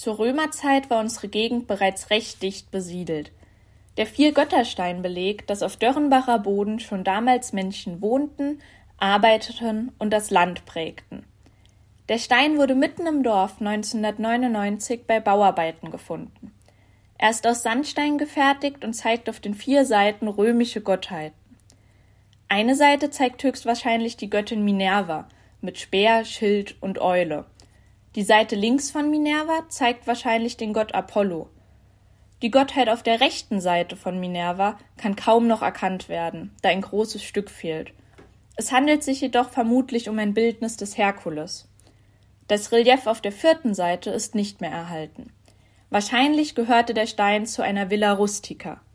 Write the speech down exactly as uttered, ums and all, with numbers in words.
Zur Römerzeit war unsere Gegend bereits recht dicht besiedelt. Der Vier-Götter-Stein belegt, dass auf Dörrenbacher Boden schon damals Menschen wohnten, arbeiteten und das Land prägten. Der Stein wurde mitten im Dorf neunzehnhundertneunundneunzig bei Bauarbeiten gefunden. Er ist aus Sandstein gefertigt und zeigt auf den vier Seiten römische Gottheiten. Eine Seite zeigt höchstwahrscheinlich die Göttin Minerva mit Speer, Schild und Eule. Die Seite links von Minerva zeigt wahrscheinlich den Gott Apollo. Die Gottheit auf der rechten Seite von Minerva kann kaum noch erkannt werden, da ein großes Stück fehlt. Es handelt sich jedoch vermutlich um ein Bildnis des Herkules. Das Relief auf der vierten Seite ist nicht mehr erhalten. Wahrscheinlich gehörte der Stein zu einer Villa rustica.